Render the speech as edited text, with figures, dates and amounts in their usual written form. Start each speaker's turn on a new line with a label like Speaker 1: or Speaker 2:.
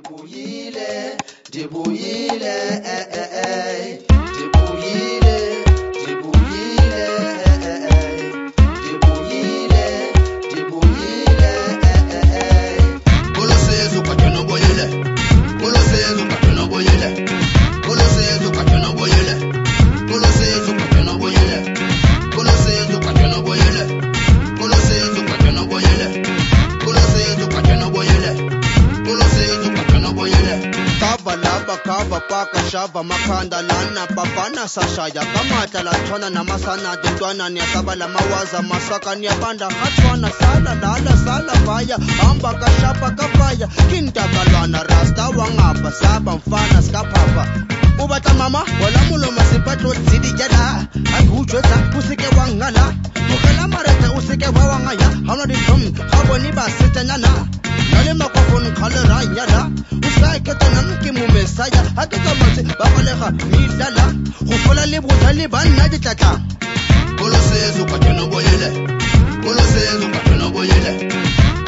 Speaker 1: Dibuyile, dibuyile, dibuyile, dibuyile, dibuyile, dibuyile, Kolosezu katona boyele, kolosezu katona boyele, kolosezu katona boyele, kolosezu katona boyele, kolosezu katona boyele, kolosezu katona boyele, kolosezu katona boyele. Kava lava kava paka shava makanda lana papana sashaya kamata la chona na masana dutwana ni asaba la mawaza masaka ni abanda hatwana sala lala sala vaya amba kashapa kafaya kinta kalwana rasta wangapa saba mfana skapapa ubata mama wala mulo masipatlo zidi jala akujweta usike wangala mukala marata usike wawangaya hano di dum haboni basita nana nale makofon khalera nyala usai ketanan ki mumesaya hakika mase babalega midala khofola le bothale banna ditlatla kolosezu katona boyele kolosezu katona boyele